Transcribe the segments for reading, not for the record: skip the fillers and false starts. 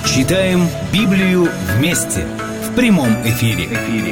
Читаем Библию вместе в прямом эфире.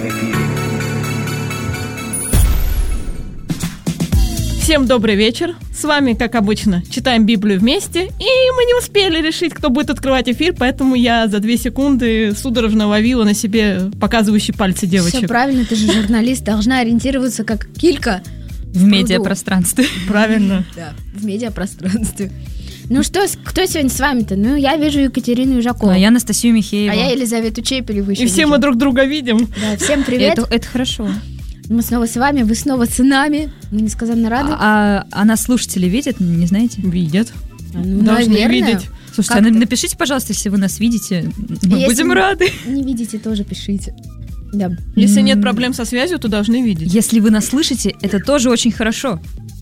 Всем добрый вечер. С вами, как обычно, читаем Библию вместе. И мы не успели решить, кто будет открывать эфир, поэтому я за 2 секунды судорожно ловила на себе показывающие пальцы девочек. Все правильно, ты же журналист, должна ориентироваться как килька в медиапространстве. Правильно. Да, в медиапространстве. Ну что, кто сегодня с вами-то? Ну, я вижу Екатерину Южакову. А я Анастасию Михееву. А я Елизавету Чепелеву еще И все мы друг друга видим. Да, всем привет. Это хорошо. Мы снова с вами, вы снова с нами. Мы несказанно рады. А нас слушатели видят, не знаете? Видят. Ну, должны наверное. видеть. Слушайте, напишите, пожалуйста, если вы нас видите. Мы будем рады. Не видите, тоже пишите. Да. Если нет проблем со связью, то должны видеть. Если вы нас слышите, это тоже очень хорошо.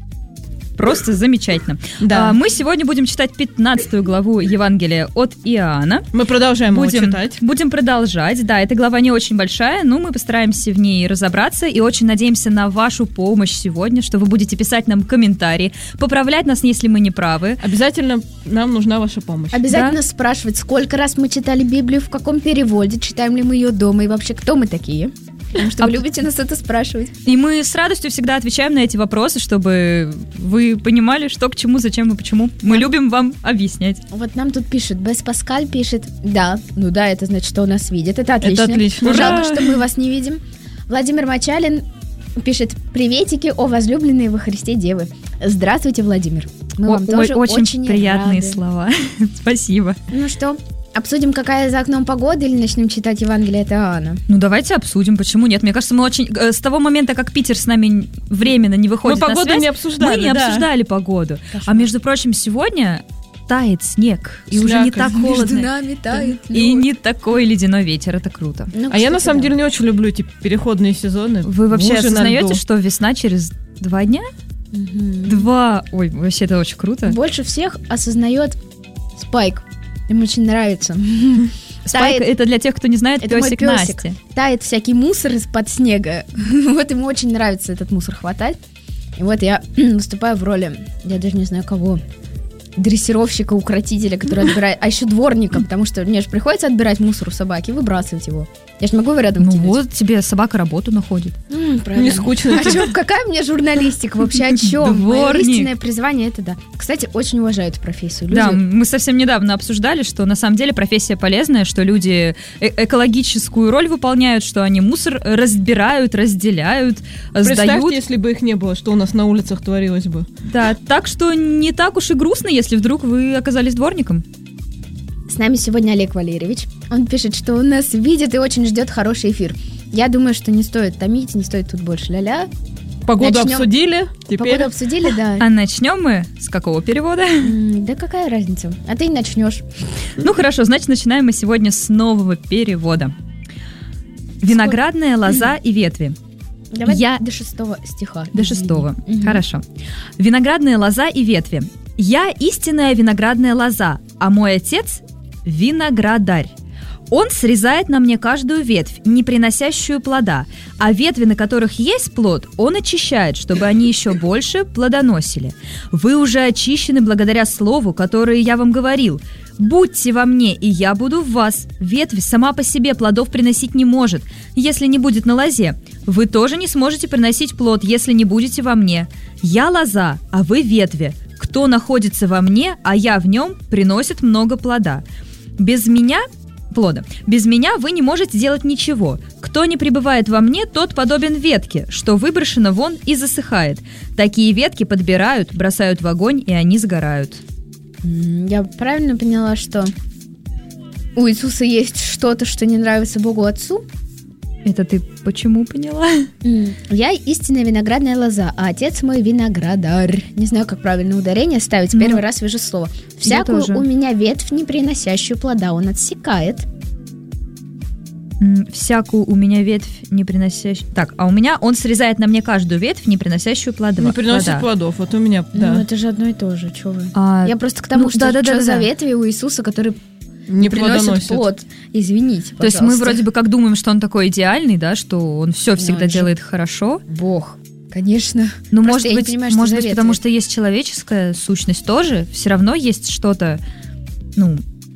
Просто замечательно. Да. Мы сегодня будем читать 15 главу Евангелия от Иоанна. Мы продолжаем его читать. Будем продолжать. Да, эта глава не очень большая, но мы постараемся в ней разобраться и очень надеемся на вашу помощь сегодня, что вы будете писать нам комментарии, поправлять нас, если мы не правы. Обязательно нам нужна ваша помощь. Обязательно спрашивать, сколько раз мы читали Библию, в каком переводе, читаем ли мы ее дома и вообще кто мы такие. Потому что вы любите нас это спрашивать. И мы с радостью всегда отвечаем на эти вопросы, чтобы вы понимали, что к чему, зачем и почему. Мы любим вам объяснять. Вот нам тут пишет, Бес Паскаль пишет, да, ну да, это значит, что нас видят. Это отлично. Это отлично. Жалко, что мы вас не видим. Владимир Мачалин пишет, приветики, о возлюбленные во Христе Девы. Здравствуйте, Владимир. Мы вам тоже очень приятные рады. Слова. Спасибо. Ну что, обсудим, какая за окном погода, или начнем читать Евангелие от Иоанна? Ну, давайте обсудим, почему нет. Мне кажется, мы очень... С того момента, как Питер с нами временно не выходит на связь... Мы погоду не обсуждали, Мы не обсуждали погоду. Кошмар. А между прочим, сегодня тает снег. И уже не так холодно. Между нами тает лед. И не такой ледяной ветер. Это круто. Ну, А я на кстати, самом да. деле не очень люблю эти переходные сезоны. Вы вообще Лужи на осознаете, льду. что весна через 2 дня? Мгм. 2... Ой, вообще это очень круто. Больше всех осознает Спайк. Им очень нравится. Спайк — Тает- это для тех, кто не знает, Это мой песик песик. Насти. Тает всякий мусор из-под снега. Вот ему очень нравится этот мусор хватать. И вот я выступаю в роли, я даже не знаю кого, дрессировщика, укротителя, который отбирает, а еще дворника, потому что мне же приходится отбирать мусор у собаки и выбрасывать его. Я же могу его рядом Ну кинуть. вот, тебе собака работу находит. Правильно. Не скучно. А чё, какая мне журналистика вообще, о чем? Мое Дворник. истинное призвание — это да. Кстати, очень уважаю эту профессию. Люди- Да, мы совсем недавно обсуждали, что на самом деле профессия полезная, что люди экологическую роль выполняют, что они мусор разбирают, разделяют, сдают. Представьте, если бы их не было, что у нас на улицах творилось бы. Да, так что не так уж и грустно, если вдруг вы оказались дворником. С нами сегодня Олег Валерьевич. Он пишет, что он нас видит и очень ждет хороший эфир. Я думаю, что не стоит томить, не стоит тут больше ля-ля. Погоду Начнем. обсудили, теперь... Погоду обсудили, да. А начнем мы с какого перевода? Да какая разница? А ты начнешь. Ну хорошо, значит, начинаем мы сегодня с нового перевода. Виноградная лоза и ветви. Давай Я- до 6 стиха. До 6. Мгм. Хорошо. Виноградная лоза и ветви. Я истинная виноградная лоза, а мой отец виноградарь. Он срезает на мне каждую ветвь, не приносящую плода, а ветви, на которых есть плод, он очищает, чтобы они еще больше плодоносили. Вы уже очищены благодаря слову, которое я вам говорил. Будьте во мне, и я буду в вас. Ветвь сама по себе плодов приносить не может, если не будет на лозе. Вы тоже не сможете приносить плод, если не будете во мне. Я лоза, а вы ветви. Кто находится во мне, а я в нем, приносит много плода. Без меня вы не можете делать ничего. Кто не пребывает во мне, тот подобен ветке, что выброшено вон и засыхает. Такие ветки подбирают, бросают в огонь, и они сгорают. Я правильно поняла, что у Иисуса есть что-то, что не нравится Богу Отцу? Это ты почему поняла? Я истинная виноградная лоза, а отец мой виноградарь. Не знаю, как правильно ударение ставить. Первый раз вижу слово. Всякую тоже. у меня ветвь, не приносящую плода, он отсекает. Всякую у меня ветвь, не приносящую... Так, а у меня он срезает на мне каждую ветвь, не приносящую плода. Не приносит плодов. Вот у меня, Ну, да. это же одно и то же, чё вы. А, Я просто к тому, ну, что да-да-да-да. за ветви у Иисуса, которые Не приносят плодоносит. плод. Извините, То есть мы вроде бы как думаем, что он такой идеальный, да, что он все всегда он же делает хорошо. Бог, конечно. Ну, Просто может я не быть, понимаю, что может за быть, ветви. потому что есть человеческая сущность тоже, все равно есть что-то, ну,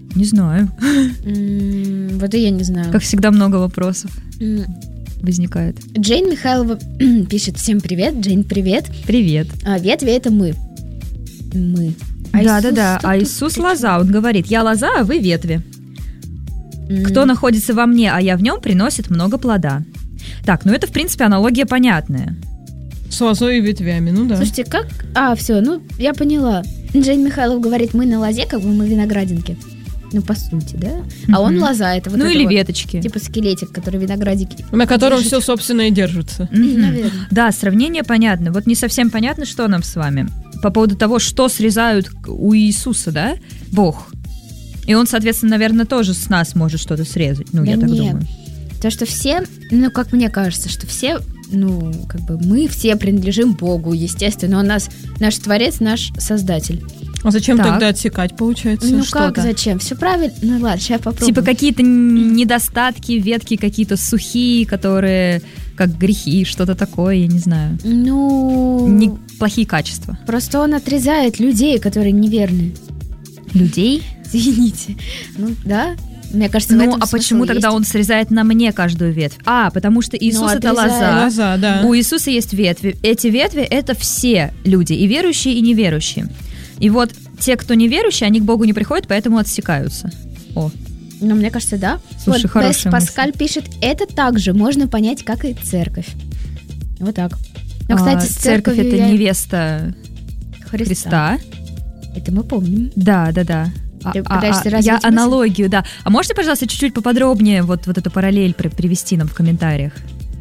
Не знаю. Вот и я не знаю. Как всегда, много вопросов возникает. Джейн Михайлова пишет: всем привет, Джейн, привет. Привет. Ветви — это мы. Мы. Да. А Иисус лоза. Он говорит: я лоза, а вы ветви. Кто находится во мне, а я в нем, приносит много плода. Так, это, в принципе, аналогия понятная. С лозой и ветвями, ну да. Слушайте, как... все, я поняла. Джейн Михайлов говорит: мы на лозе, как бы мы виноградинки. По сути, да? А он лоза, это вот это или вот, веточки. типа скелетик, который виноградики. На котором держит. все, собственно, и держится. Наверное. Да, сравнение понятно. Вот не совсем понятно, что нам с вами. По поводу того, что срезают у Иисуса, да? Бог. И он, соответственно, наверное, тоже с нас может что-то срезать. Я так думаю. То, что все, как мне кажется, что все, мы все принадлежим Богу, естественно. Он наш Творец, наш Создатель. А зачем тогда отсекать, получается, что-то? Как зачем? Все правильно. Ладно, сейчас я попробую. Типа какие-то недостатки, ветки какие-то сухие, которые как грехи, что-то такое, я не знаю. Плохие качества. Просто он отрезает людей, которые неверны. Людей? Извините. Да? Мне кажется, в этом почему тогда есть. Он срезает на мне каждую ветвь? Потому что Иисус это лоза. Лоза, да. У Иисуса есть ветви. Эти ветви — это все люди, и верующие, и неверующие. И вот те, кто неверующие, они к Богу не приходят, поэтому отсекаются. Мне кажется, да. Слушай, хорошая Паскаль пишет: это также можно понять, как и церковь. Вот так. Но, кстати, с церковь — это невеста Христа. Это мы помним. Да. Я аналогию, да. А можете, пожалуйста, чуть-чуть поподробнее вот эту параллель привести нам в комментариях?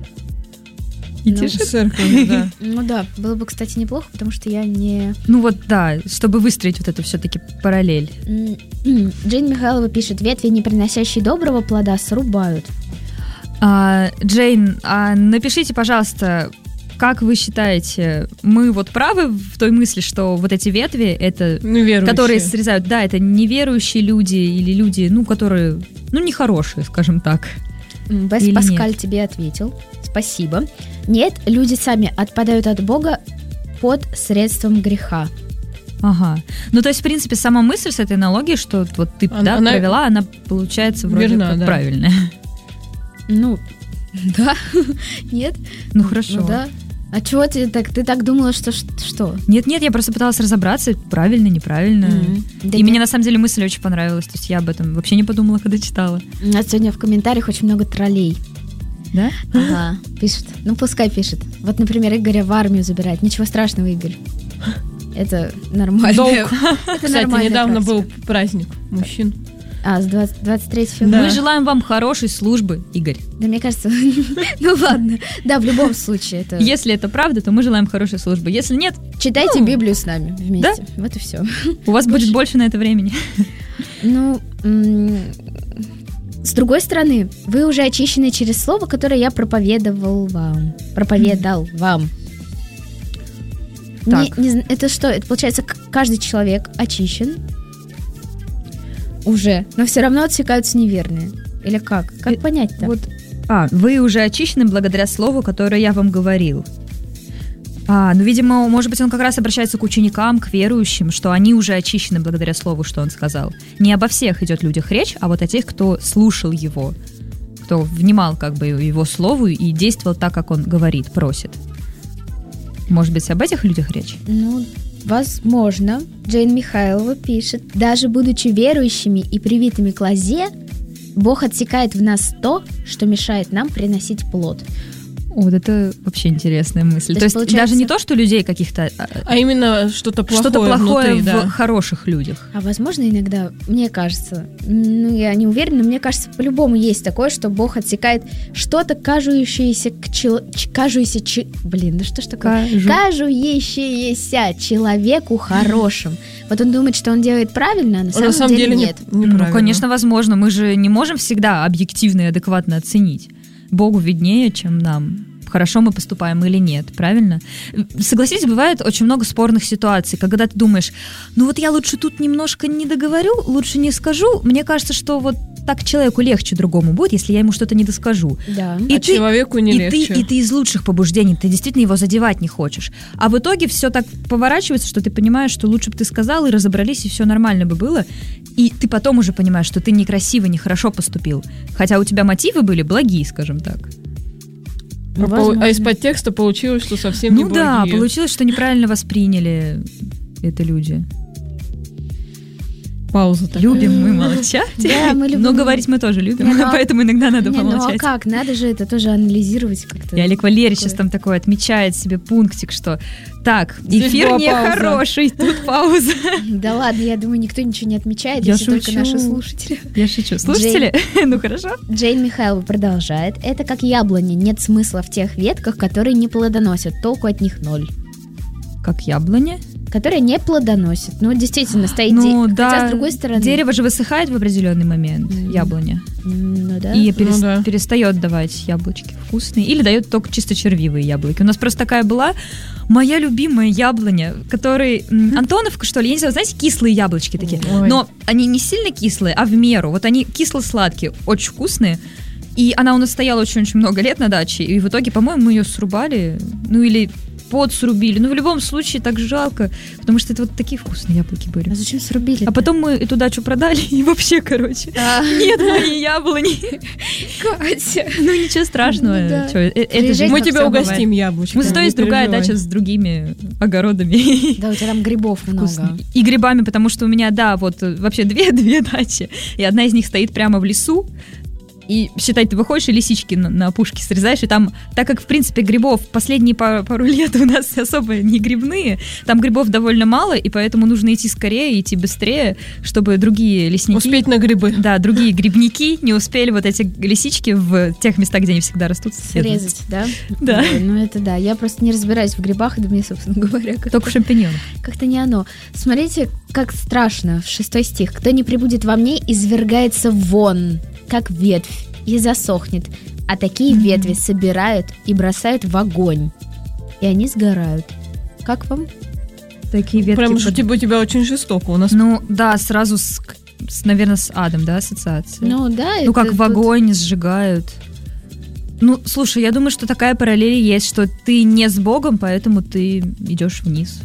Церковь, да. Да, было бы, кстати, неплохо, потому что я не... чтобы выстроить вот эту все-таки параллель. Джейн Михайлова пишет: ветви, не приносящие доброго плода, срубают. Джейн, напишите, пожалуйста, как вы считаете, мы правы в той мысли, что вот эти ветви, это, которые срезают, да, это неверующие люди или люди, которые, нехорошие, скажем так. Паскаль тебе ответил. Спасибо. Нет, люди сами отпадают от Бога под средством греха. Ага. То есть, в принципе, сама мысль с этой аналогией, что вот ты провела, она получается вроде как правильная. Да. Нет? Хорошо. Да. А чего ты так думала, что? Нет, я просто пыталась разобраться, правильно, неправильно. И мне на самом деле мысль очень понравилась. То есть я об этом вообще не подумала, когда читала. У нас сегодня в комментариях очень много троллей. Да? Ага, пишет. Пускай пишет. Вот, например, Игоря в армию забирает. Ничего страшного, Игорь. Это нормально. Долг. Кстати, недавно был праздник мужчин. С 23 февраля. Мы желаем вам хорошей службы, Игорь. Да, мне кажется, ладно. Да, в любом случае. Если это правда, то мы желаем хорошей службы. Если нет... Читайте Библию с нами вместе. Да? Вот и все. У вас будет больше на это времени. С другой стороны, вы уже очищены через слово, которое я проповедовал вам. Так. Это что? Это получается, каждый человек очищен уже, но все равно отсекаются неверные. Или как? Как понять-то? Вы уже очищены благодаря слову, которое я вам говорил. Видимо, может быть, он как раз обращается к ученикам, к верующим, что они уже очищены благодаря слову, что он сказал. Не обо всех идет людях речь, а вот о тех, кто слушал его, кто внимал его слову и действовал так, как он говорит, просит. Может быть, об этих людях речь? Возможно. Джейн Михайлова пишет: даже будучи верующими и привитыми к лозе, Бог отсекает в нас то, что мешает нам приносить плод. Вот это вообще интересная мысль. То есть даже не то, что людей каких-то... А именно что-то плохое внутри, в хороших людях. А возможно, иногда, мне кажется, я не уверена, но мне кажется, по-любому есть такое, что Бог отсекает что-то, кажущееся человеку хорошим. Вот он думает, что он делает правильно, а на самом деле нет. Конечно, возможно. Мы же не можем всегда объективно и адекватно оценить. Богу виднее, чем нам. Хорошо мы поступаем или нет, правильно? Согласитесь, бывает очень много спорных ситуаций, когда ты думаешь, я лучше тут немножко не договорю, лучше не скажу. Мне кажется, что вот так человеку легче другому будет, если я ему что-то не доскажу. Да. Человеку не легче. И ты из лучших побуждений, ты действительно его задевать не хочешь. А в итоге все так поворачивается, что ты понимаешь, что лучше бы ты сказал, и разобрались, и все нормально бы было. И ты потом уже понимаешь, что ты некрасиво, нехорошо поступил. Хотя у тебя мотивы были благие, скажем так. А из подтекста получилось, что совсем не благие. Ну да, получилось, что неправильно восприняли это люди. Пауза такая. Любим мы молчать. Да, мы любим. Но говорить мы тоже любим, поэтому иногда надо помолчать. Ну а как? Надо же это тоже анализировать как-то. И Олег Валерьевич сейчас там такой отмечает себе пунктик, что так, Здесь эфир была нехороший, тут пауза. Да ладно, я думаю, никто ничего не отмечает, Я если только шучу. наши слушатели. Я шучу. Слушатели? Ну хорошо. Джейн Михайлова продолжает. Это как яблони. Нет смысла в тех ветках, которые не плодоносят. Толку от них ноль. Как яблоня? Которые не плодоносят. Ну, действительно, стоит Ну хотя, да, с другой стороны... дерево же высыхает в определенный момент, яблоня. Ну да. И да. перестает давать яблочки вкусные. Или дает только чисто червивые яблоки. У нас просто такая была моя любимая яблоня, которой... Антоновка, что ли? Я не знаю, знаете, кислые яблочки такие. Ой. Но они не сильно кислые, а в меру. Вот они кисло-сладкие, очень вкусные. И она у нас стояла очень-очень много лет на даче. И в итоге, по-моему, мы ее срубали. Ну или подсрубили. Ну в любом случае так жалко. Потому что это вот такие вкусные яблоки были. А зачем срубили? А потом мы эту дачу продали, и вообще, короче, нет моей яблони. Катя. Ну, ничего страшного. Ну, да. Чё, это же Мы всё тебя бывает. угостим яблочками. Ну, зато есть другая дача с другими огородами. Да, у тебя там грибов много. Вкусными. И грибами, потому что у меня, да, вот вообще две дачи. И одна из них стоит прямо в лесу. И, считай, ты выходишь и лисички на опушке срезаешь, и там, так как, в принципе, грибов последние пару лет у нас особо не грибные, там грибов довольно мало, и поэтому нужно идти скорее, идти быстрее, чтобы другие лесники... Успеть на грибы. Да, другие грибники не успели вот эти лисички в тех местах, где они всегда растут, Срезать, да? Да. Ой, ну это да. Я просто не разбираюсь в грибах, да мне, собственно говоря, Только в шампиньонах. как-то не оно. Смотрите, как страшно. 6 стих. «Кто не прибудет во мне, извергается вон, как ветвь, и засохнет. А такие ветви собирают и бросают в огонь. И они сгорают». Как вам? Такие ветки. Прям что у тебя очень жестоко. У нас Ну, да, сразу, наверное, с адом, да, ассоциация? Ну да. Ну, как это в тут- огонь сжигают. Ну, слушай, я думаю, что такая параллель есть, что ты не с Богом, поэтому ты идешь вниз.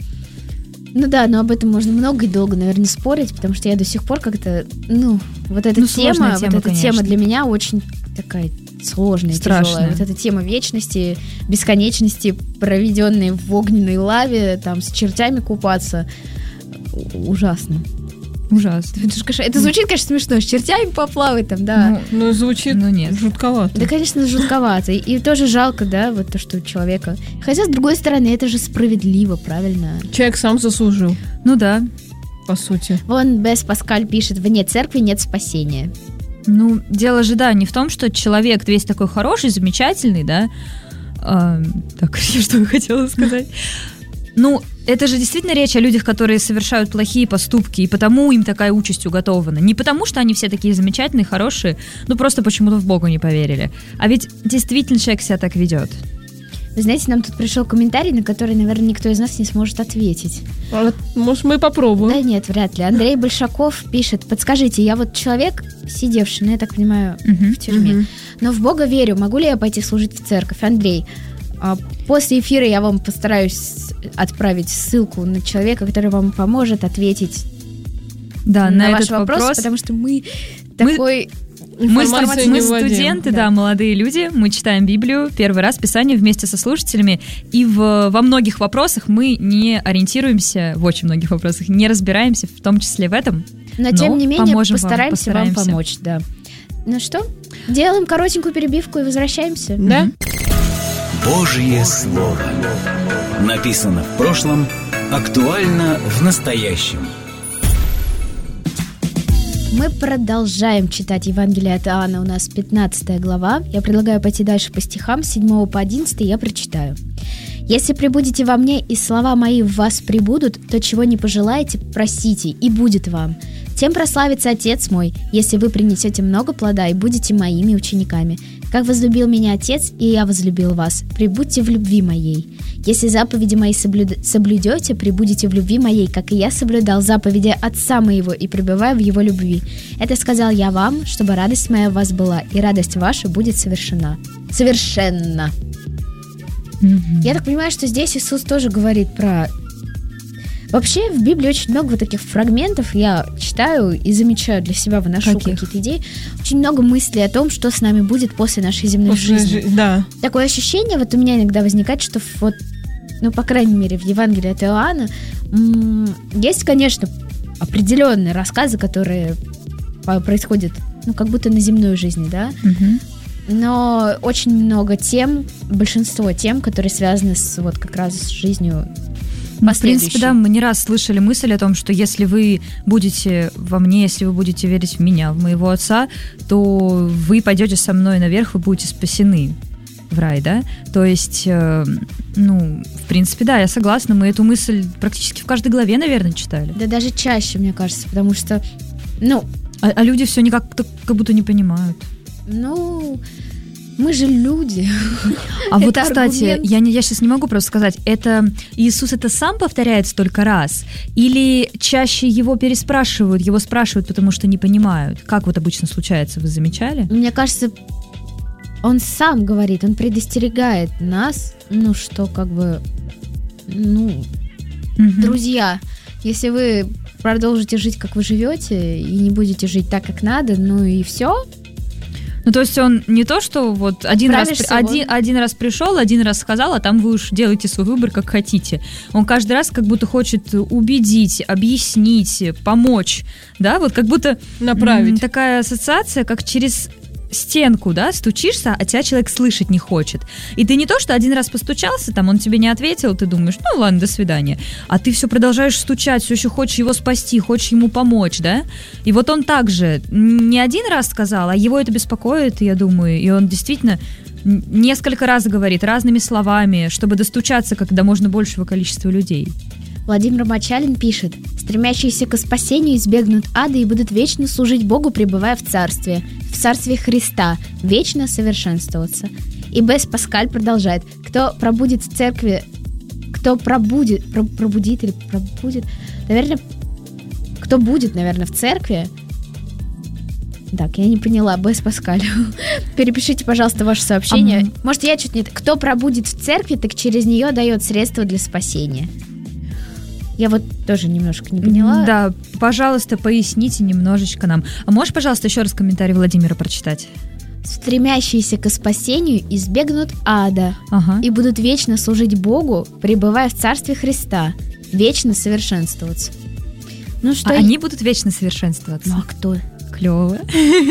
Ну да, но об этом можно много и долго, наверное, спорить, потому что я до сих пор как-то, вот эта сложная тема, конечно. тема для меня очень такая сложная, Страшная. тяжелая. Вот эта тема вечности, бесконечности, проведенной в огненной лаве, там, с чертями купаться. Ужасно. Ужасно. Это, ж, конечно, это звучит, конечно, смешно, с чертями поплавать там, да. ну, звучит нет. жутковато. Да, конечно, жутковато. И тоже жалко, да, вот то, что у человека. Хотя, с другой стороны, это же справедливо, правильно? Человек сам заслужил, Ну да. по сути. Вон Бес Паскаль пишет: вне церкви нет спасения. Ну, дело же, да, не в том, что человек весь такой хороший, замечательный, да. Так, что я хотела сказать? Ну, это же действительно речь о людях, которые совершают плохие поступки, и потому им такая участь уготована. Не потому, что они все такие замечательные, хорошие, ну просто почему-то в Бога не поверили. А ведь действительно человек себя так ведет. Вы знаете, нам тут пришел комментарий, на который, наверное, никто из нас не сможет ответить. А вот, может, мы попробуем. Да нет, вряд ли. Андрей Большаков пишет: подскажите, я вот человек, сидевший, ну, я так понимаю, в тюрьме, но в Бога верю, могу ли я пойти служить в церковь? Андрей, после эфира я вам постараюсь отправить ссылку на человека, который вам поможет ответить Да, на этот ваш вопрос, потому что мы такой... Мы Информации не владеем. студенты, да, молодые люди, мы читаем Библию первый раз, Писание вместе со слушателями, и во многих вопросах мы не ориентируемся, в очень многих вопросах, не разбираемся, в том числе в этом. Но тем не менее поможем вам, постараемся вам постараемся. помочь, да. Ну что, делаем коротенькую перебивку и возвращаемся. Да? Божье Слово. Написано в прошлом, актуально в настоящем. Мы продолжаем читать Евангелие от Иоанна, у нас 15 глава. Я предлагаю пойти дальше по стихам, с 7 по 11 я прочитаю. «Если пребудете во мне, и слова мои в вас пребудут, то чего не пожелаете, просите, и будет вам. Тем прославится Отец мой, если вы принесете много плода и будете моими учениками. Как возлюбил меня Отец, и я возлюбил вас. Прибудьте в любви моей. Если заповеди мои соблюдете, прибудете в любви моей, как и я соблюдал заповеди Отца моего и пребываю в его любви. Это сказал я вам, чтобы радость моя в вас была, и радость ваша будет совершена. Совершенно. Я так понимаю, что здесь Иисус тоже говорит про... Вообще в Библии очень много вот таких фрагментов я читаю и замечаю для себя, выношу какие-то идеи. Очень много мыслей о том, что с нами будет после нашей земной жизни. Да. Такое ощущение вот у меня иногда возникает, что вот, ну, по крайней мере, в Евангелии от Иоанна есть, конечно, определенные рассказы, которые происходят, ну, как будто на земной жизни, да? Но очень много тем, большинство тем, которые связаны с вот как раз с жизнью. В принципе, да, мы не раз слышали мысль о том, что если вы будете во мне, если вы будете верить в меня, в моего Отца, то вы пойдете со мной наверх, вы будете спасены в рай, да? То есть, ну, в принципе, да, я согласна, мы эту мысль практически в каждой главе, наверное, читали. Да даже чаще, мне кажется, потому что, ну... А люди все никак как будто не понимают. Ну... Мы же люди. А вот, кстати, я сейчас не могу просто сказать, это Иисус это сам повторяет столько раз? Или чаще его переспрашивают, его спрашивают, потому что не понимают? Как вот обычно случается, вы замечали? Мне кажется, он сам говорит, он предостерегает нас, ну, что как бы, ну, друзья, если вы продолжите жить, как вы живете, и не будете жить так, как надо, ну и все. Ну, то есть он не то, что вот один раз пришел, один раз сказал, а там вы уж делаете свой выбор, как хотите. Он каждый раз как будто хочет убедить, объяснить, помочь, да, вот как будто направить. Такая ассоциация, как через стенку, да, стучишься, а тебя человек слышать не хочет. И ты не то, что один раз постучался, там он тебе не ответил, ты думаешь, ну ладно, до свидания. А ты все продолжаешь стучать, все еще хочешь его спасти, хочешь ему помочь, да? И вот он также не один раз сказал, а его это беспокоит, я думаю, и он действительно несколько раз говорит разными словами, чтобы достучаться как до можно большего количества людей. Владимир Мачалин пишет: «Стремящиеся к спасению избегнут ада и будут вечно служить Богу, пребывая в царстве Христа, вечно совершенствоваться». И Бесс Паскаль продолжает: «Кто пробудет в церкви, кто будет, наверное, в церкви». Так, я не поняла, Бесс Паскаль. Перепишите, пожалуйста, ваше сообщение. Может, я что-то не... Кто пробудет в церкви, так через нее дает средства для спасения. Я вот тоже немножко не поняла. Да, пожалуйста, поясните немножечко нам. А можешь, пожалуйста, еще раз комментарий Владимира прочитать? «Стремящиеся к спасению избегнут ада и будут вечно служить Богу, пребывая в царстве Христа, вечно совершенствоваться». Ну, что они будут вечно совершенствоваться? Ну, а кто? Клево.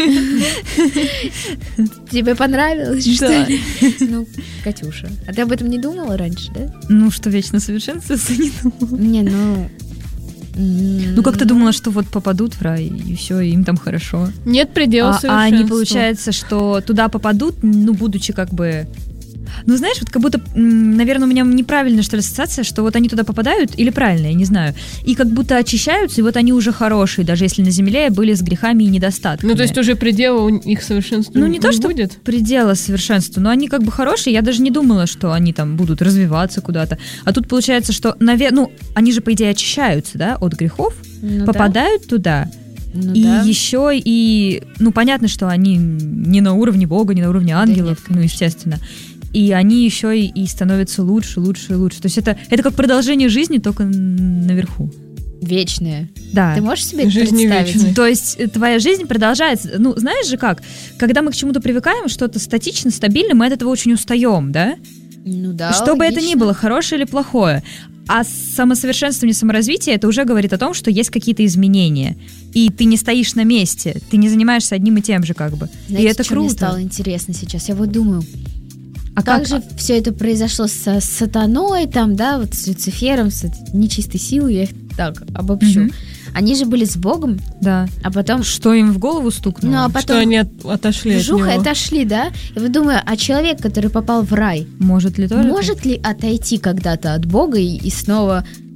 Тебе понравилось, что Да. ли? Ну, Катюша, а ты об этом не думала раньше, да? Ну, что вечно совершенствоваться, не думала. Не, ну... Ну, как ты думала, что вот попадут в рай, и все, им там хорошо. Нет предела А совершенству. они, получается, что туда попадут, ну, будучи как бы... Ну, знаешь, вот как будто, наверное, у меня неправильная, что ли, ассоциация, что вот они туда попадают, или правильно, я не знаю, и как будто очищаются, и вот они уже хорошие, даже если на земле были с грехами и недостатками. Ну, то есть уже предела у них совершенства Ну, не то, что будет? предела совершенства, но они как бы хорошие, я даже не думала, что они там будут развиваться куда-то. А тут получается, что, ну, они же, по идее, очищаются, да, от грехов, попадают туда, и еще и, ну, понятно, что они не на уровне Бога, не на уровне ангелов, ну, естественно. И они еще и становятся лучше, лучше и лучше. То есть это как продолжение жизни, только наверху. Вечная. Да. Ты можешь себе это Жизнь представить? вечная. То есть твоя жизнь продолжается. Ну, знаешь же как? Когда мы к чему-то привыкаем, что-то статично, стабильно, мы от этого очень устаем, да? Ну да, Что бы это ни логично. было, хорошее или плохое. А самосовершенствование, саморазвитие, это уже говорит о том, что есть какие-то изменения. И ты не стоишь на месте, ты не занимаешься одним и тем же как бы. Знаете, и это что мне круто. стало интересно сейчас? Я вот думаю, А как же все это произошло с сатаной, там, да, вот с Люцифером, с этой нечистой силой, я их так обобщу. Мгм. Они же были с Богом, Да. а потом... Что им в голову стукнуло? Ну, а Что потом они отошли от вжух и него. отошли, да? И вот думаю, а человек, который попал в рай, Может ли тоже? может ли отойти когда-то от Бога и снова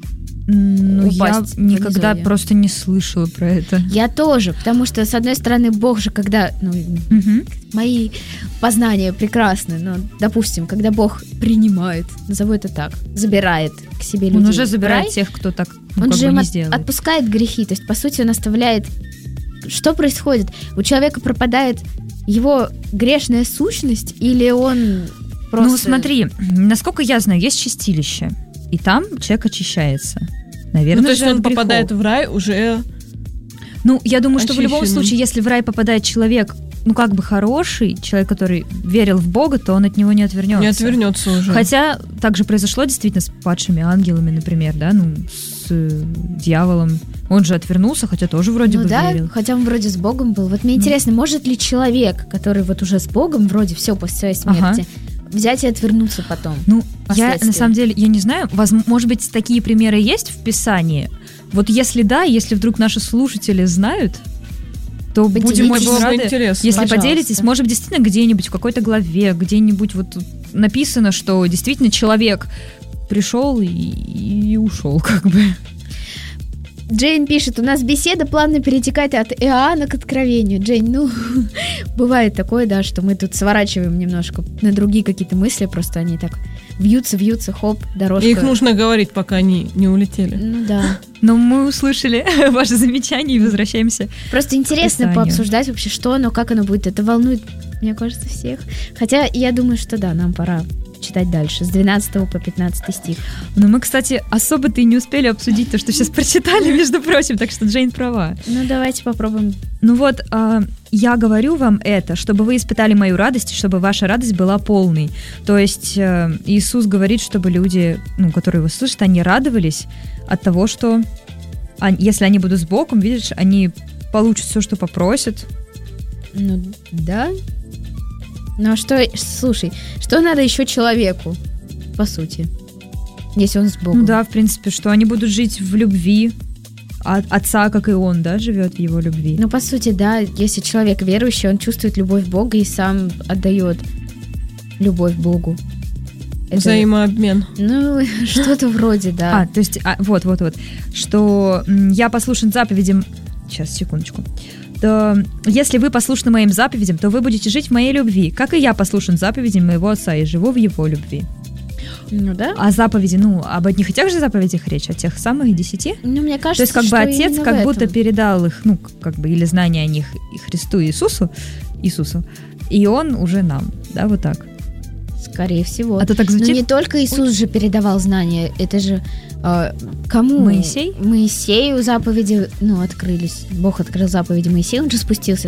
Я упасть в никогда низовье. просто не слышала про это. Я тоже, потому что, с одной стороны, Бог же, когда... Мгм. Мои познания прекрасны, но, допустим, когда Бог принимает, назову это так, забирает к себе людей. Он уже в забирает рай, тех, кто так он как же бы им не сделает. отпускает грехи, то есть, по сути, он оставляет... Что происходит? У человека пропадает его грешная сущность, или он просто... Ну, смотри, насколько я знаю, есть чистилище, и там человек очищается. Наверное, Ну, то есть же от он грехов. попадает в рай уже... Ну, я думаю, что в любом очищенным. случае, если в рай попадает человек, ну, как бы хороший, человек, который верил в Бога, то он от него не отвернется. Не отвернется уже. Хотя так же произошло действительно с падшими ангелами, например, да, ну, с дьяволом. Он же отвернулся, хотя тоже вроде Ну бы да, верил. хотя он вроде с Богом был. Вот мне интересно, может ли человек, который вот уже с Богом, вроде все после своей смерти, взять и отвернуться потом? Ну, я Последствия. на самом деле, я не знаю, может быть, такие примеры есть в Писании? Вот если да, если вдруг наши слушатели знают, то будем Поделитесь. очень Было бы рады. интересно. Если Пожалуйста. поделитесь, может, действительно где-нибудь в какой-то главе, где-нибудь вот тут написано, что действительно человек пришел и ушел, как бы. Джейн пишет, у нас беседа плавно перетекает от Иоанна к откровению. Джейн, ну, бывает такое, да, что мы тут сворачиваем немножко на другие какие-то мысли, просто они так вьются, хоп, дорожка. И их нужно говорить, пока они не улетели. Ну да. Но мы услышали ваши замечания и возвращаемся. Просто интересно Писанию. пообсуждать вообще, что оно, как оно будет. Это волнует, мне кажется, всех. Хотя я думаю, что да, нам пора читать дальше, с 12 по 15 стих. Но мы, кстати, особо-то и не успели обсудить то, что сейчас прочитали, между прочим, так что Джейн права. Ну, давайте попробуем. Ну вот, я говорю вам это, чтобы вы испытали мою радость, и чтобы ваша радость была полной. То есть Иисус говорит, чтобы люди, ну, которые его слышат, они радовались от того, что если они будут с Богом, видишь, они получат все, что попросят. Ну, да. Ну, а что, слушай, что надо еще человеку, по сути, если он с Богом? Ну да, в принципе, что они будут жить в любви от Отца, как и он, да, живет в его любви. Ну, по сути, да, если человек верующий, он чувствует любовь Бога и сам отдает любовь Богу. Это- Взаимообмен. Ну, что-то вроде, да. То есть, вот, что я послушен заповедям... Сейчас, секундочку. То, если вы послушны моим заповедям, то вы будете жить в моей любви, как и я послушен заповедям моего Отца и живу в его любви. Ну, да. А заповеди, ну, об одних и тех же заповедях речь, о тех самых 10? Ну, мне То кажется, есть, как бы что Отец именно как в будто этом. передал их, ну, как бы, или знания о них и Христу и Иисусу, и он уже нам, да, вот так. Скорее всего. А то так Но звучит... не только Иисус же передавал знания, это же кому? Моисей? Моисею заповеди, ну, открылись. Бог открыл заповеди Моисею, он же спустился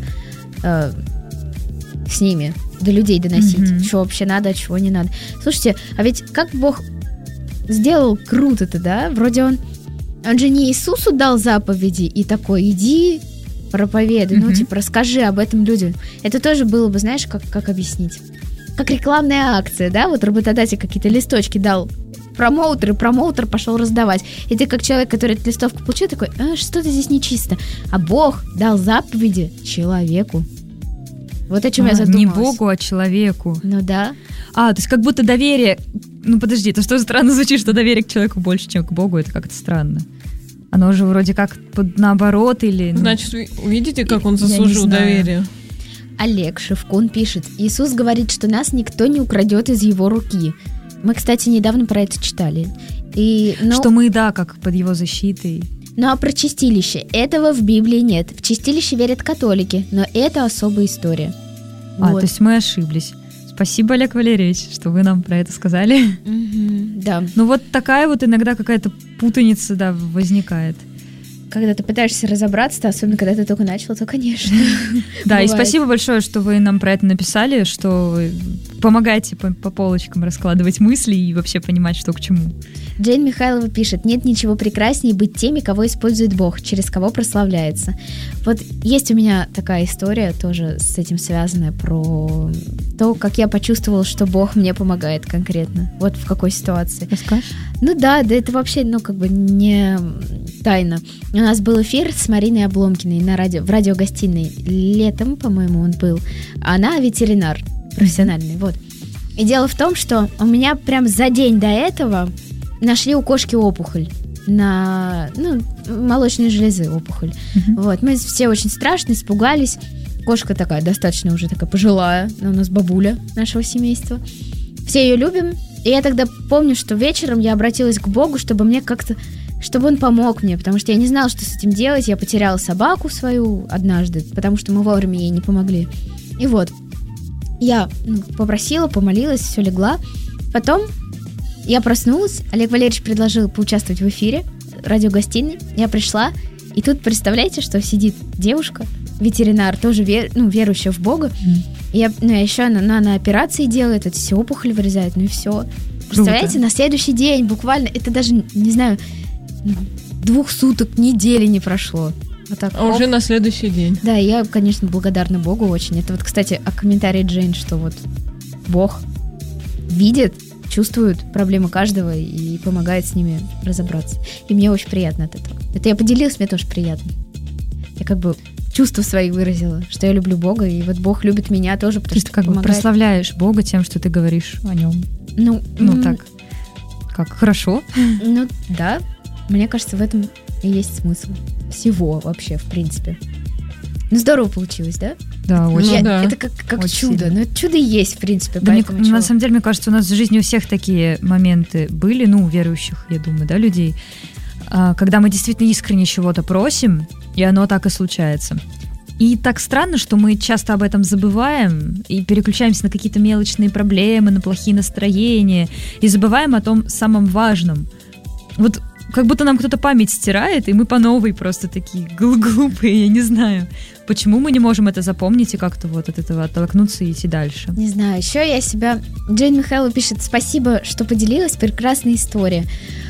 с ними, до людей доносить, Мгм. что вообще надо, а чего не надо. Слушайте, а ведь как Бог сделал круто-то, да? Вроде он же не Иисусу дал заповеди и такой, иди проповедуй, ну, Мгм. типа, расскажи об этом людям. Это тоже было бы, знаешь, как объяснить? Как рекламная акция, да? Вот работодатель какие-то листочки дал промоутер, и промоутер пошел раздавать. И ты как человек, который эту листовку получил, такой, что-то здесь нечисто. А Бог дал заповеди человеку. Вот о чем я задумалась. Не Богу, а человеку. Ну да. То есть как будто доверие... Ну, подожди, это что странно звучит, что доверие к человеку больше, чем к Богу, это как-то странно. Оно же вроде как наоборот или... ну, Значит, вы увидите, как он Я не заслужил знаю. доверие. Олег Шевкун пишет, Иисус говорит, что нас никто не украдет из его руки. Мы, кстати, недавно про это читали. Что мы, да, как под его защитой. Ну а про чистилище? Этого в Библии нет. В чистилище верят католики, но это особая история. То есть мы ошиблись. Спасибо, Олег Валерьевич, что вы нам про это сказали. Мгм, да. Ну вот такая вот иногда какая-то путаница, да, возникает. Когда ты пытаешься разобраться, особенно когда ты только начал, то, конечно. Да, и Бывает. спасибо большое, что вы нам про это написали, что вы помогаете по полочкам раскладывать мысли и вообще понимать, что к чему. Джейн Михайлова пишет, нет ничего прекраснее быть теми, кого использует Бог, через кого прославляется. Вот есть у меня такая история, тоже с этим связанная, про то, как я почувствовала, что Бог мне помогает конкретно. Вот в какой ситуации. Расскажешь? Ну да, это вообще, как бы не тайна. У нас был эфир с Мариной Обломкиной в радиогостиной. Летом, по-моему, он был. Она ветеринар профессиональный, вот. И дело в том, что у меня прям за день до этого нашли у кошки опухоль на молочной железы опухоль. Вот. Мы все очень страшно испугались. Кошка такая, достаточно уже такая пожилая, у нас бабуля нашего семейства. Все ее любим. И я тогда помню, что вечером я обратилась к Богу, чтобы он помог мне, потому что я не знала, что с этим делать. Я потеряла собаку свою однажды, потому что мы вовремя ей не помогли. И вот, я попросила, помолилась, все легла. Потом я проснулась, Олег Валерьевич предложил поучаствовать в эфире радиогостиной. Я пришла, и тут представляете, что сидит девушка, ветеринар, тоже верующая в Бога. И еще она на операции делает, это все опухоль вырезает, и все. Представляете, на следующий день буквально, это даже, не знаю, 2 суток, недели не прошло. Вот так. Уже на следующий день. Да, я, конечно, благодарна Богу очень. Это вот, кстати, о комментарии Джейн, что вот Бог видит, чувствует проблемы каждого и помогает с ними разобраться. И мне очень приятно от этого. Это я поделилась, мне тоже приятно. Я как бы чувства свои выразила, что я люблю Бога, и вот Бог любит меня тоже, потому что ты как бы прославляешь Бога тем, что ты говоришь о нем. Так, как хорошо. Да, мне кажется, в этом и есть смысл всего вообще, в принципе. Здорово получилось, да? Да, очень. Это как очень чудо. Но это чудо и есть, в принципе. Да, на самом деле, мне кажется, у нас в жизни у всех такие моменты были, у верующих, я думаю, да, людей, когда мы действительно искренне чего-то просим, и оно так и случается. И так странно, что мы часто об этом забываем и переключаемся на какие-то мелочные проблемы, на плохие настроения, и забываем о том самом важном. Вот как будто нам кто-то память стирает, и мы по новой просто такие глупые, я не знаю. Почему мы не можем это запомнить и как-то вот от этого оттолкнуться и идти дальше? Не знаю, еще я себя... Джейн Михайлова пишет: спасибо, что поделилась, прекрасная история.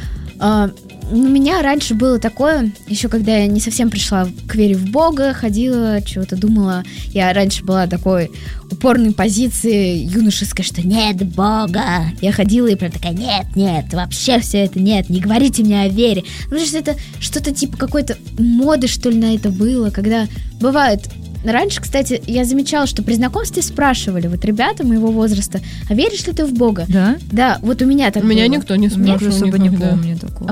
У меня раньше было такое, еще когда я не совсем пришла к вере в Бога, ходила, чего-то думала. Я раньше была такой упорной позиции юношеской, что нет Бога. Я ходила и прям такая: нет, вообще все это нет, не говорите мне о вере. Потому что это что-то типа какой-то моды, что ли, на это было, когда бывает... Раньше, кстати, я замечала, что при знакомстве спрашивали вот ребята моего возраста: а веришь ли ты в Бога? Да? Да, вот у меня так было. Меня никто не спрашивал. Особо не помню такого. А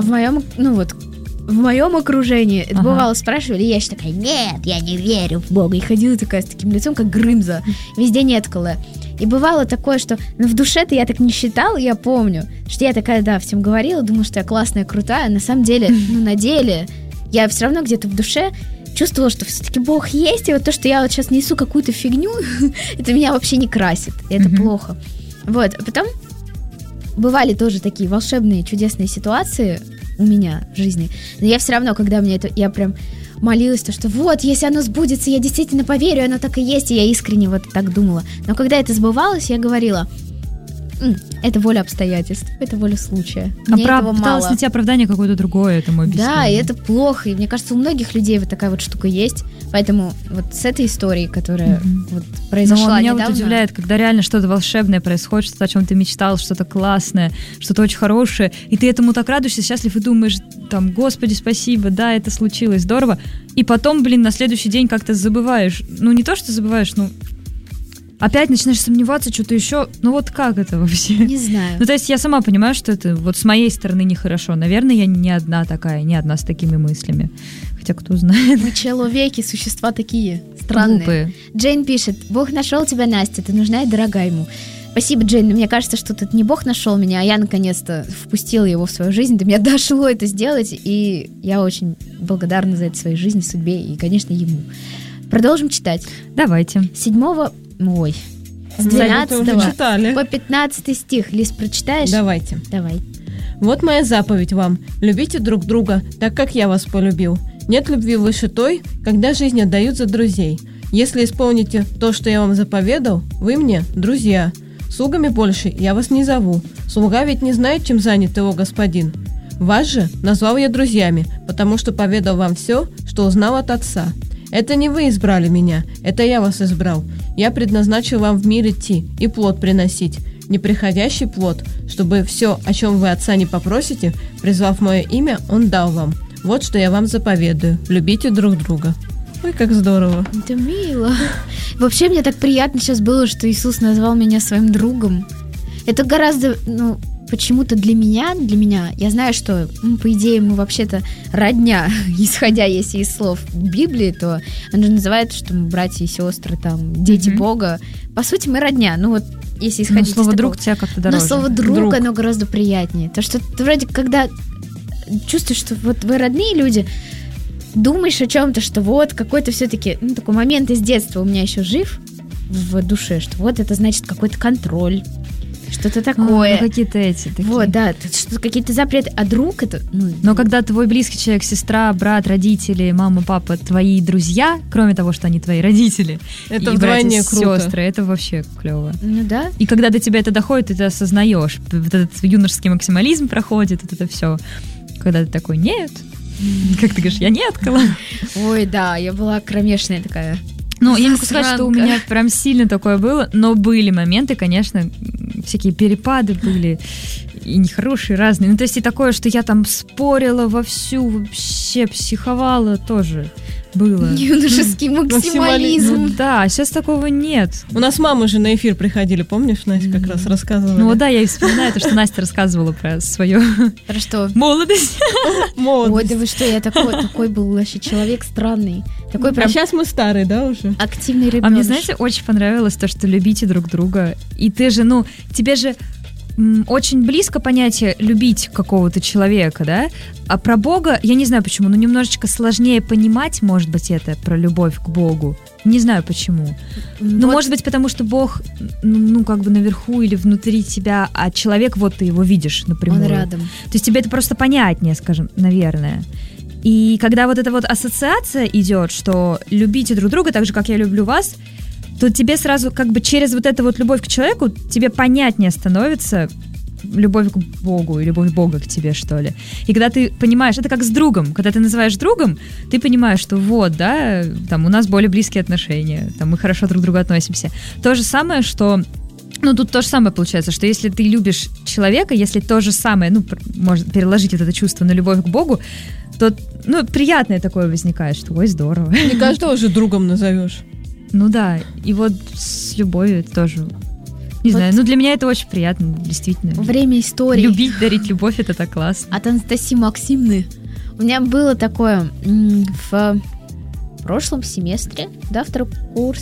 в моем окружении это бывало, спрашивали, и я еще такая: нет, я не верю в Бога. И ходила такая с таким лицом, как Грымза, везде неткалая. И бывало такое, что в душе-то я так не считала, я помню, что я такая, да, всем говорила, думаю, что я классная, крутая. На самом деле, на деле, я все равно где-то в душе чувствовала, что все-таки Бог есть, и вот то, что я вот сейчас несу какую-то фигню, это меня вообще не красит, и это плохо. Вот, а потом бывали тоже такие волшебные, чудесные ситуации у меня в жизни, но я все равно, когда мне это, я прям молилась, то, что вот, если оно сбудется, я действительно поверю, оно так и есть, и я искренне вот так думала. Но когда это сбывалось, я говорила: это воля обстоятельств, это воля случая. Мне этого пыталась мало. найти оправдание какое-то другое этому объяснению. Да, и это плохо. И мне кажется, у многих людей вот такая вот штука есть. Поэтому вот с этой историей, которая вот произошла меня недавно... вот удивляет, когда реально что-то волшебное происходит, что-то, о чем ты мечтал, что-то классное, что-то очень хорошее, и ты этому так радуешься, счастлив, и думаешь, там: Господи, спасибо, да, это случилось, здорово. И потом, на следующий день как-то забываешь. Не то, что забываешь, опять начинаешь сомневаться, что-то еще. Вот как это вообще? Не знаю. То есть я сама понимаю, что это вот с моей стороны нехорошо. Наверное, я не одна такая, не одна с такими мыслями. Хотя кто знает. Мы человеки, существа такие странные. Глупые. Джейн пишет: Бог нашел тебя, Настя, ты нужна и дорога ему. Спасибо, Джейн. Мне кажется, что тут не Бог нашел меня, а я наконец-то впустила его в свою жизнь. До меня дошло это сделать, и я очень благодарна за это своей жизни, судьбе и, конечно, ему. Продолжим читать. Давайте. С 12 по 15 стих. Лиз, прочитаешь? Давайте. Давай. Вот моя заповедь вам: любите друг друга, так как я вас полюбил. Нет любви выше той, когда жизнь отдают за друзей. Если исполните то, что я вам заповедал, вы мне друзья. Слугами больше я вас не зову. Слуга ведь не знает, чем занят его господин. Вас же назвал я друзьями, потому что поведал вам все, что узнал от Отца. Это не вы избрали меня, это я вас избрал. Я предназначил вам в мир идти и плод приносить, неприходящий плод, чтобы все, о чем вы Отца не попросите, призвав мое имя, Он дал вам. Вот что я вам заповедую: любите друг друга. Ой, как здорово. Это мило. Вообще, мне так приятно сейчас было, что Иисус назвал меня своим другом. Это гораздо, почему-то для меня, я знаю, что, по идее, мы вообще-то родня, исходя, если из слов Библии, то он же называет, что мы братья и сестры, там, дети Бога. По сути, мы родня. Ну вот, если исходить из слово такого... «друг» тебя как-то дороже. Но слово «друг», оно гораздо приятнее. То, что ты вроде, когда чувствуешь, что вот вы родные люди, думаешь о чем-то, что вот какой-то все-таки, такой момент из детства у меня еще жив в душе, что вот это значит какой-то контроль, что-то такое. Какие-то эти такие. Вот, да, что какие-то запреты, а друг это... Но когда твой близкий человек, сестра, брат, родители, мама, папа, твои друзья, кроме того, что они твои родители, это и вдвойне братья, круто. сестры, это вообще клево. Ну да. И когда до тебя это доходит, ты это осознаешь. Вот этот юношеский максимализм проходит, вот это все. Когда ты такой, нет, как ты говоришь, я не откала. Ой, да, я была кромешная такая. Ну, я не могу сказать, что у меня прям сильно такое было, но были моменты, конечно, всякие перепады были, и нехорошие, разные. Ну, то есть и такое, что я там спорила вовсю, вообще психовала тоже было. Юношеский максимализм. Ну да, сейчас такого нет. У нас мамы же на эфир приходили, помнишь, Настя как раз рассказывала? Ну да, я и вспоминаю то, что Настя рассказывала про свою Про что? молодость. Ой, да вы что, я такой был вообще человек странный. Такой прям... А сейчас мы старые, да, уже? Активный ребенок. А мне, знаете, очень понравилось то, что любите друг друга. И ты же, тебе же очень близко понятие любить какого-то человека, да? А про Бога, я не знаю почему, но немножечко сложнее понимать, может быть, это про любовь к Богу. Не знаю почему. Ну, Вот. может быть, потому что Бог, как бы наверху или внутри тебя, а человек, вот ты его видишь напрямую. Он рядом. То есть тебе это просто понятнее, скажем, наверное. И когда вот эта вот ассоциация идет, что любите друг друга так же, как я люблю вас, то тебе сразу как бы через вот эту вот любовь к человеку тебе понятнее становится любовь к Богу и любовь Бога к тебе, что ли. И когда ты понимаешь, это как с другом, когда ты называешь другом, ты понимаешь, что вот, да, там у нас более близкие отношения, там мы хорошо друг к другу относимся. То же самое, что... тут то же самое получается, что если ты любишь человека, если то же самое, можно переложить вот это чувство на любовь к Богу, то, приятное такое возникает, что, ой, здорово. Не каждого же другом назовешь. Ну да, и вот с любовью это тоже, не знаю, для меня это очень приятно, действительно. Время истории. Любить, дарить любовь, это так классно. От Анастасии Максимовны. У меня было такое в прошлом семестре, да, второй курс,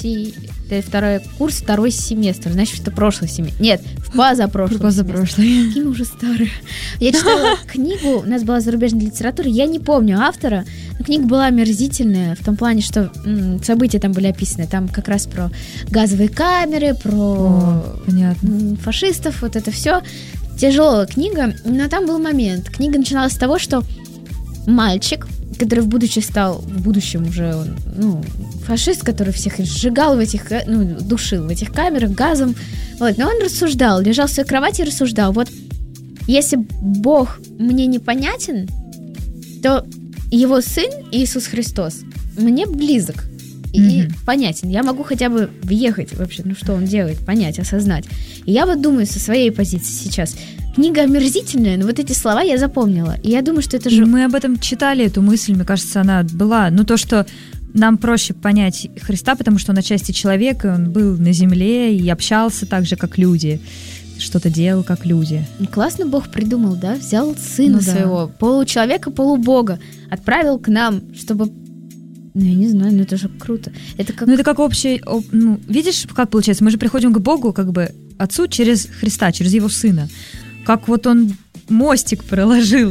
второй курс, второй семестр. Значит, это прошлый семестр. Нет, в позапрошлом. Позапрошлый. Какие мы уже старые. Я читала книгу, у нас была зарубежная литература, я не помню автора, но книга была омерзительная в том плане, что события там были описаны. Там как раз про газовые камеры, про фашистов, вот это все. Тяжелая книга, но там был момент. Книга начиналась с того, что мальчик, который в будущем уже фашист, который всех сжигал в этих, душил в этих камерах газом. Вот, но он рассуждал, лежал в своей кровати и рассуждал. Вот, если Бог мне непонятен, то его сын Иисус Христос мне близок и понятен. Я могу хотя бы въехать вообще, что он делает, понять, осознать. И я вот думаю со своей позиции сейчас. Книга омерзительная, но вот эти слова я запомнила. И я думаю, что это же... Мы об этом читали, эту мысль, мне кажется, она была. То, что нам проще понять Христа, потому что он отчасти человек, и он был на земле и общался так же, как люди. Что-то делал, как люди. Классно Бог придумал, да? Взял сына своего, получеловека, полубога, отправил к нам, чтобы... я не знаю, это же круто. Это как... это как общее... видишь, как получается? Мы же приходим к Богу, как бы, Отцу через Христа, через Его Сына. Как вот он мостик проложил,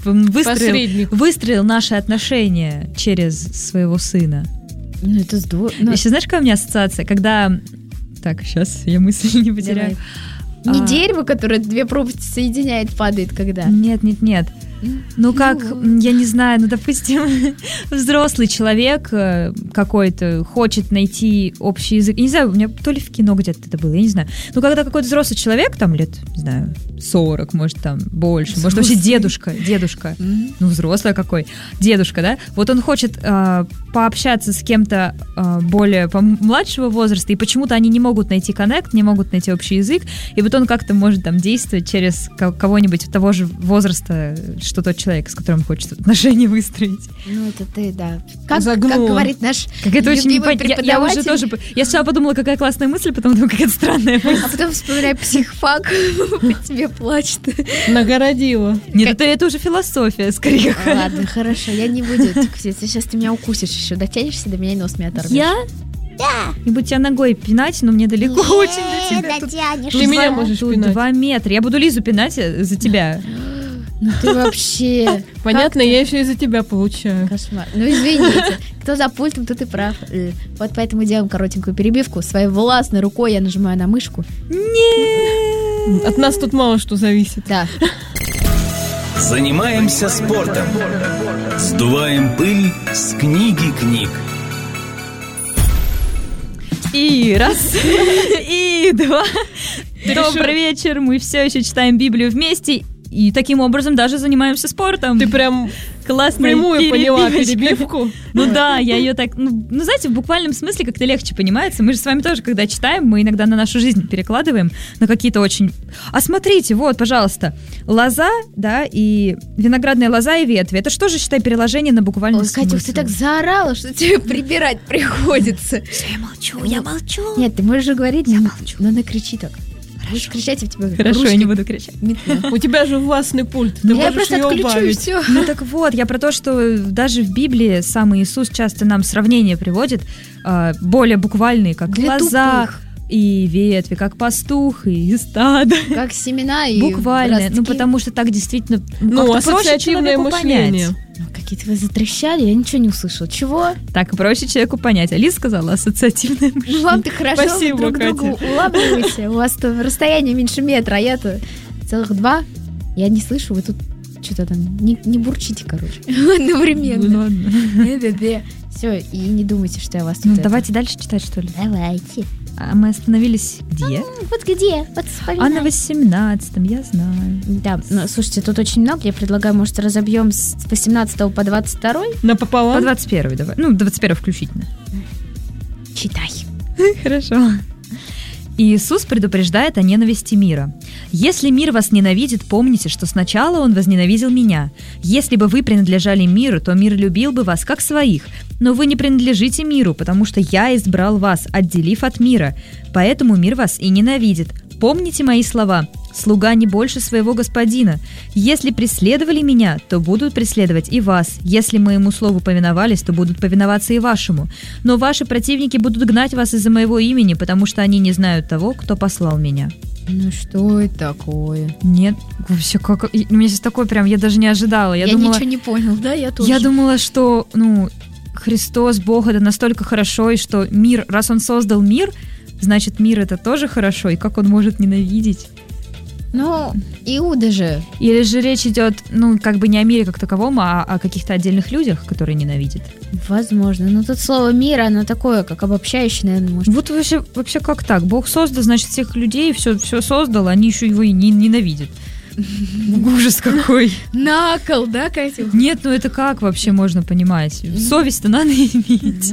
выстроил наши отношения через своего Сына. Это здорово. Еще знаешь, какая у меня ассоциация? Когда... Так, сейчас я мысль не потеряю. Не дерево, которое две пропасти соединяет, падает когда? Нет. Я не знаю, допустим, взрослый человек какой-то хочет найти общий язык. Я не знаю, у меня то ли в кино где-то это было, я не знаю. Когда какой-то взрослый человек, там лет, не знаю, 40, может, там больше, взрослый. Может, вообще дедушка, взрослый какой, дедушка, да? Вот он хочет пообщаться с кем-то более младшего возраста, и почему-то они не могут найти коннект, не могут найти общий язык, и вот он как-то может там действовать через кого-нибудь того же возраста, что тот человек, с которым хочет отношения выстроить. Ну, это ты, да. Как Загнула. говорит наш Как это очень любимый непонятно. Я уже преподаватель. тоже... Я сначала подумала, какая классная мысль, потом думала, какая странная мысль. А потом вспоминаю психфак, по тебе плачет. Нагородила. Нет, это уже философия, скорее. Ладно, хорошо, я не буду укуситься. Сейчас ты меня укусишь еще, дотянешься до меня и нос мне оторвешь. Я? Да. И буду тебя ногой пинать, но мне далеко очень до тебя. дотянешь. Ты меня можешь Тут пинать. 2 метра. Я буду Лизу пинать за тебя. Ну ты вообще... Понятно, я еще и за тебя получаю. Кошмар. Ну извините, кто за пультом, тот и прав. Вот поэтому делаем коротенькую перебивку. Своей властной рукой я нажимаю на мышку. Нет. От нас тут мало что зависит. Да. Занимаемся спортом. Сдуваем пыль с книги книг. И раз, и два. Добрый вечер. Мы все еще читаем Библию вместе. И таким образом даже занимаемся спортом. Ты прям классно прямую поняла перебивку. Ну да, я ее так, ну знаете, в буквальном смысле как-то легче понимается. Мы же с вами тоже, когда читаем, мы иногда на нашу жизнь перекладываем на какие-то очень... А смотрите, вот, пожалуйста, лоза, да, и виноградная лоза и ветви. Это что же, считай, переложение на буквальный Ой, смысл? Катюх, ты так заорала, что тебе прибирать приходится. Я молчу. Нет, ты можешь же говорить, но надо кричи так. Будешь кричать, и в тебя Хорошо, ручки я не буду кричать. метну. У тебя же властный пульт. Ты Я можешь просто ее отключу и убавить. все. Ну так вот, я про то, что даже в Библии сам Иисус часто нам сравнения приводит, более буквальные, как Для лоза тупых. и ветви, как пастух и стадо. Как семена и Буквально, ну ростки. потому что так действительно Ну, как-то проще ассоциативное человеку мышление. понять. Ну, какие-то вы затрещали, я ничего не услышала. Чего? Так проще человеку понять. Алиса сказала ассоциативное Ну, мышление. вам-то хорошо, Спасибо, вы друг другу улавливаете. У вас-то расстояние меньше метра, а я-то целых 2. Я не слышу, вы тут что-то там не бурчите, короче. Одновременно. Ну, ладно. Все, и не думайте, что я вас тут... Ну это- давайте дальше читать, что ли. Давайте. А мы остановились где? Вот где? Вот А на 18-м, я знаю. Да, ну, слушайте, тут очень много. Я предлагаю, может, разобьем с 18 по 22. По Напополам. 21 давай. Ну, 21 включительно. Читай. Хорошо. Иисус предупреждает о ненависти мира. «Если мир вас ненавидит, помните, что сначала он возненавидел меня. Если бы вы принадлежали миру, то мир любил бы вас как своих. Но вы не принадлежите миру, потому что я избрал вас, отделив от мира. Поэтому мир вас и ненавидит. Помните мои слова. Слуга не больше своего господина. Если преследовали меня, то будут преследовать и вас. Если моему слову повиновались, то будут повиноваться и вашему. Но ваши противники будут гнать вас из-за моего имени, потому что они не знают того, кто послал меня». Ну что это такое? Нет, вообще как... У меня сейчас такое прям, я даже не ожидала. Я думала, ничего не понял, да? Я тоже. я думала, что, Христос, Бог, это настолько хорошо, и что мир, раз он создал мир, значит, мир это тоже хорошо, и как он может ненавидеть? Ну, Иуда же. Или же речь идет, как бы не о мире как таковом, а о каких-то отдельных людях, которые ненавидят? Возможно. Но тут слово «мир», оно такое, как обобщающее, наверное, может. Вот вообще как так? Бог создал, значит, всех людей, все создал, они еще его и ненавидят. Ужас какой. Накол, да, Катя? Нет, это как вообще можно понимать? Совесть-то надо иметь.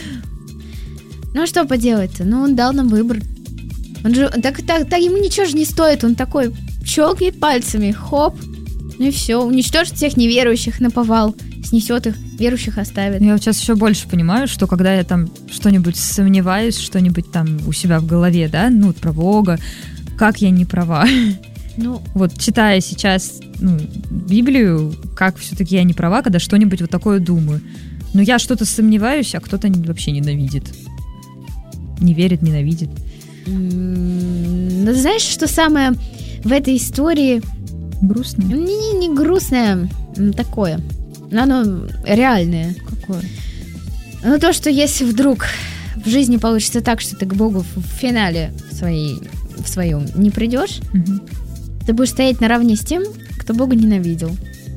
Ну, что поделать-то? Ну, он дал нам выбор. Он же, так ему ничего же не стоит. Он такой щелкнет пальцами, хоп, ну и все. Уничтожит всех неверующих наповал, снесет их, верующих оставит. Я вот сейчас еще больше понимаю, что когда я там что-нибудь сомневаюсь, что-нибудь там у себя в голове, да, про Бога, как я не права. Ну, Вот читая сейчас Библию, как все-таки я не права, когда что-нибудь вот такое думаю. Но я что-то сомневаюсь, а кто-то вообще ненавидит. Не верит, ненавидит. ну, знаешь, что самое в этой истории Грустно? не грустное, такое, но оно реальное. Какое? Ну, то, что если вдруг в жизни получится так, что ты к Богу в финале в своем не придешь, Мгм. ты будешь стоять наравне с тем, кто Бога ненавидел.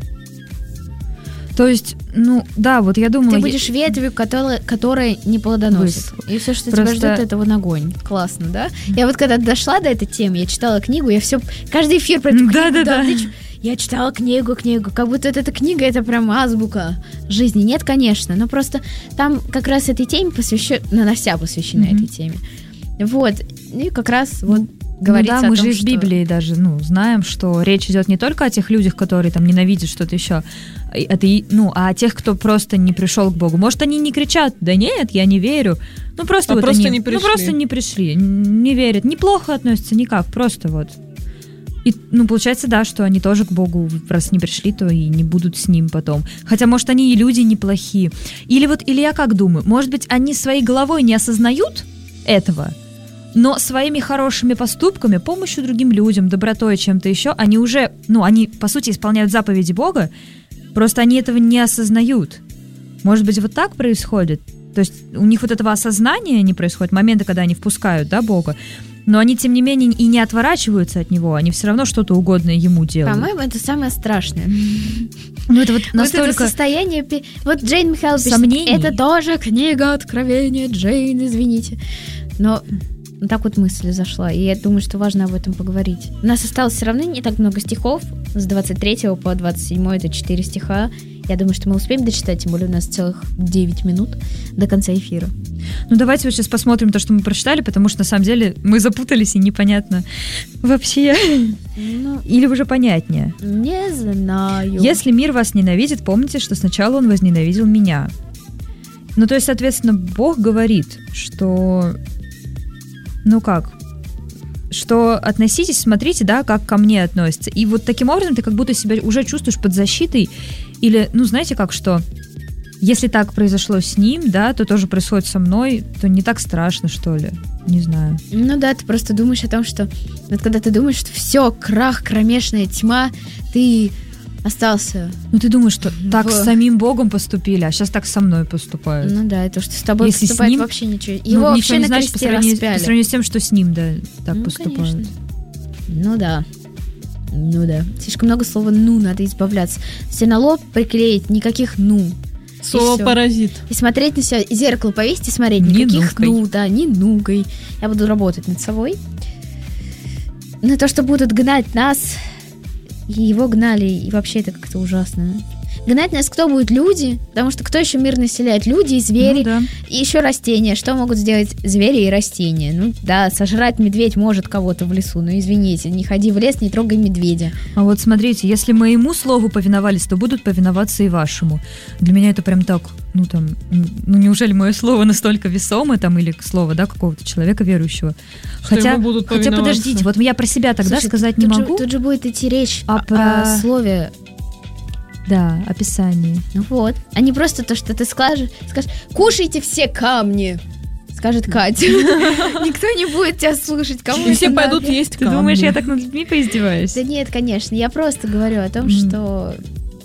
То есть, да, вот я думала... Ты будешь ветвью, которая не плодоносит. И все, что Просто- тебя ждет, это вон огонь. Классно, да? Я вот когда дошла до этой темы, я читала книгу, я все каждый эфир про эту книгу, Да-да-да. я читала книгу, как будто эта книга, это прям азбука жизни. Нет, конечно, но просто там как раз этой теме она вся посвящена этой теме. Вот, и как раз вот говорится да, о мы том, же из Библии даже, знаем, что речь идет не только о тех людях, которые там ненавидят что-то еще, а о тех, кто просто не пришел к Богу. Может, они не кричат, да нет, я не верю. Просто не пришли. Просто не пришли, не верят, неплохо относятся никак, просто вот. И, получается, да, что они тоже к Богу, раз не пришли, то и не будут с Ним потом. Хотя, может, они и люди неплохие. Или я как думаю, может быть, они своей головой не осознают этого, но своими хорошими поступками, помощью другим людям, добротой, чем-то еще, они уже, они, по сути, исполняют заповеди Бога, просто они этого не осознают. Может быть, вот так происходит? То есть у них вот этого осознания не происходит, моменты, когда они впускают, да, Бога, но они, тем не менее, и не отворачиваются от Него, они все равно что-то угодное Ему делают. По-моему, это самое страшное. Это вот настолько... Вот это состояние... Вот Джейн Михаил пишет, сомнений. Это тоже книга Откровения, Джейн, извините. Но так вот мысль зашла, и я думаю, что важно об этом поговорить. У нас осталось все равно не так много стихов, с 23 по 27, это 4 стиха. Я думаю, что мы успеем дочитать, тем более у нас целых 9 минут до конца эфира. Давайте вот сейчас посмотрим то, что мы прочитали, потому что, на самом деле, мы запутались, и непонятно вообще. Или уже понятнее. Не знаю. Если мир вас ненавидит, помните, что сначала он возненавидел меня. То есть, соответственно, Бог говорит, что... что относитесь, смотрите, да, как ко мне относятся. И вот таким образом ты как будто себя уже чувствуешь под защитой. Или, знаете как, что если так произошло с ним, да, то тоже происходит со мной, то не так страшно, что ли. Не знаю. Да, ты просто думаешь о том, что... Вот когда ты думаешь, что все, крах, кромешная тьма, ты остался... ты думаешь, что так с самим Богом поступили, а сейчас так со мной поступают. Да, и то, что с тобой если поступает, ним, вообще ничего. Его вообще на кресте распяли. По сравнению с тем, что с ним, да, так поступают. Конечно. Да. Слишком много слова надо избавляться. Все на лоб приклеить, никаких Слово паразит. И смотреть на себя, и зеркало повесить и смотреть, никаких не нугой. Я буду работать над собой. Но то, что будут гнать нас, и его гнали, и вообще это как-то ужасно. Гнать нас кто будет? Люди, потому что кто еще мир населяет? Люди и звери, и еще растения. Что могут сделать звери и растения? Сожрать медведь может кого-то в лесу, но извините, не ходи в лес, не трогай медведя. А вот смотрите, если моему слову повиновались, то будут повиноваться и вашему. Для меня это прям так, неужели мое слово настолько весомое, или слово, да, какого-то человека верующего? Хотя подождите, вот я про себя тогда сказать не могу. Тут же будет идти речь о слове. Да, описание. А не просто то, что ты скажешь, кушайте все камни, скажет Катя. Никто не будет тебя слушать, кому и все пойдут есть камни. Ты думаешь, я так над людьми поиздеваюсь? Да нет, конечно, я просто говорю о том, что,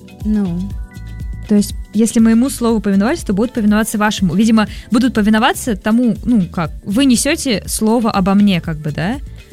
То есть, если моему слову повиновались, то будут повиноваться вашему. Видимо, будут повиноваться тому, вы несете слово обо мне, да,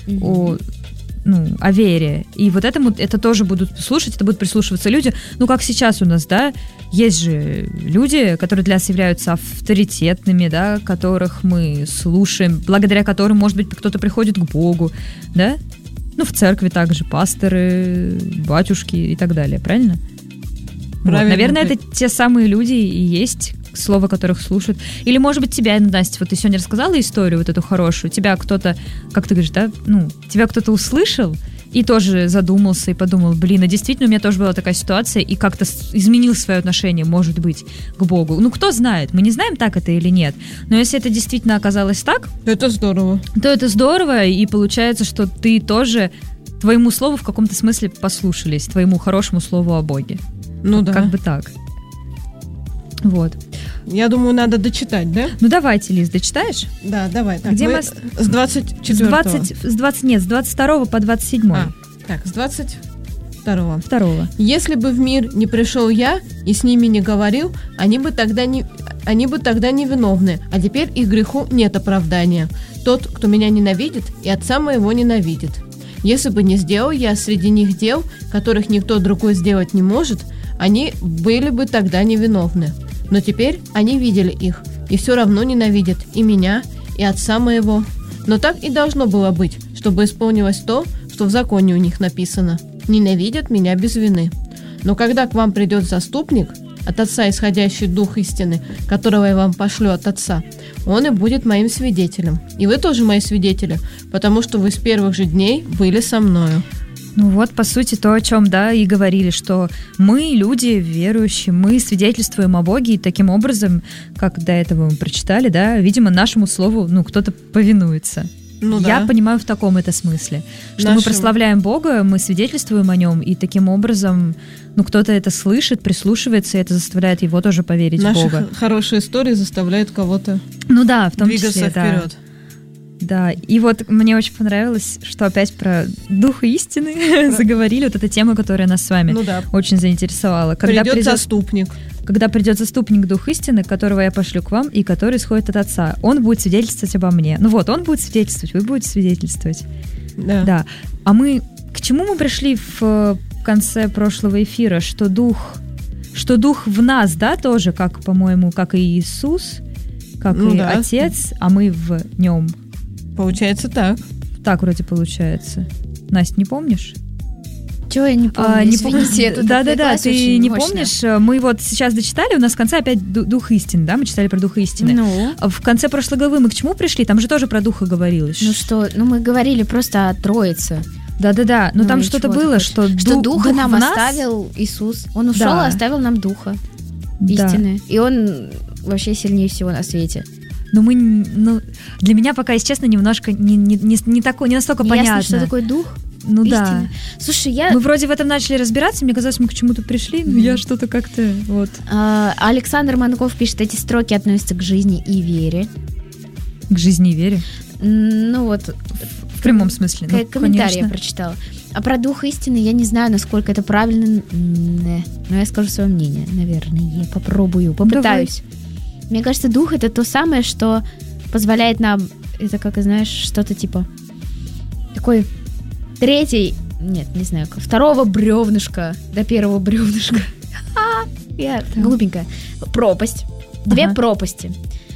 о вере. И вот это тоже будут слушать, это будут прислушиваться люди. Как сейчас у нас, да, есть же люди, которые для нас являются авторитетными, да, которых мы слушаем, благодаря которым, может быть, кто-то приходит к Богу, да? В церкви также пасторы, батюшки и так далее, правильно? Наверное, это те самые люди и есть, слово которых слушают. Или, может быть, тебя, Настя, вот ты сегодня рассказала историю вот эту хорошую, тебя кто-то, как ты говоришь, да, тебя кто-то услышал и тоже задумался и подумал, а действительно у меня тоже была такая ситуация, и как-то изменил свое отношение, может быть, к Богу. Кто знает, мы не знаем, так это или нет, но если это действительно оказалось так, это здорово. То это здорово, и получается, что ты тоже, твоему слову в каком-то смысле послушались, твоему хорошему слову о Боге. Да. Как бы так. Вот. Я думаю, надо дочитать, да? Давайте, Лиз, дочитаешь? Да, давай. Так, где мы с 24-го. С 22 по 27. С 22-го. Если бы в мир не пришел я и с ними не говорил, они бы тогда невиновны, а теперь их греху нет оправдания. Тот, кто меня ненавидит, и отца моего ненавидит. Если бы не сделал я среди них дел, которых никто другой сделать не может, они были бы тогда невиновны. Но теперь они видели их, и все равно ненавидят и меня, и отца моего. Но так и должно было быть, чтобы исполнилось то, что в законе у них написано. ненавидят меня без вины. Но когда к вам придет заступник, от Отца исходящий Дух истины, которого я вам пошлю от Отца, он и будет моим свидетелем. И вы тоже мои свидетели, потому что вы с первых же дней были со мною». Ну вот, по сути, то, о чем, да, и говорили, что мы, люди верующие, мы свидетельствуем о Боге, и таким образом, как до этого мы прочитали, да, видимо, нашему слову, кто-то повинуется. Ну, Я да. понимаю в таком это смысле, что мы прославляем Бога, мы свидетельствуем о Нем, и таким образом, кто-то это слышит, прислушивается, и это заставляет его тоже поверить в Бога. Наши хорошие истории заставляют кого-то В том двигаться числе, вперед. Да, и вот мне очень понравилось, что опять про Духа истины заговорили, вот эта тема, которая нас с вами очень заинтересовала. Придет заступник. Когда придет заступник Дух истины, которого я пошлю к вам, и который исходит от Отца, он будет свидетельствовать обо мне. Он будет свидетельствовать, вы будете свидетельствовать. Да. А к чему мы пришли в конце прошлого эфира? Что Дух в нас, да, тоже, как, по-моему, как и Иисус, как и Отец, а мы в нем. Получается так. Так вроде получается. Настя, не помнишь? Чего я не помню? Извините, да, ты не помнишь? Мы вот сейчас дочитали, у нас в конце опять Дух истины, да? Мы читали про Духа истины. В конце прошлой главы мы к чему пришли? Там же тоже про Духа говорилось. Мы говорили просто о Троице. Да. Но там что-то было, что Духа нам оставил Иисус. Он ушел и оставил нам Духа истины. И Он вообще сильнее всего на свете. Для меня пока, если честно, немножко не настолько понятно. Ясно, что такое Дух? Да. Истины. Слушай, мы вроде в этом начали разбираться, мне казалось, мы к чему-то пришли, но я что-то как-то вот. Александр Манков пишет, эти строки относятся к жизни и вере. К жизни и вере? В прямом смысле. Комментарий я прочитала. А про Дух истины я не знаю, насколько это правильно. Но я скажу свое мнение, наверное. Я попытаюсь. Мне кажется, Дух — это то самое, что позволяет нам, это как, знаешь, что-то типа такой второго бревнышка до первого бревнышка. Я глупенькая. Пропасть. Две пропасти.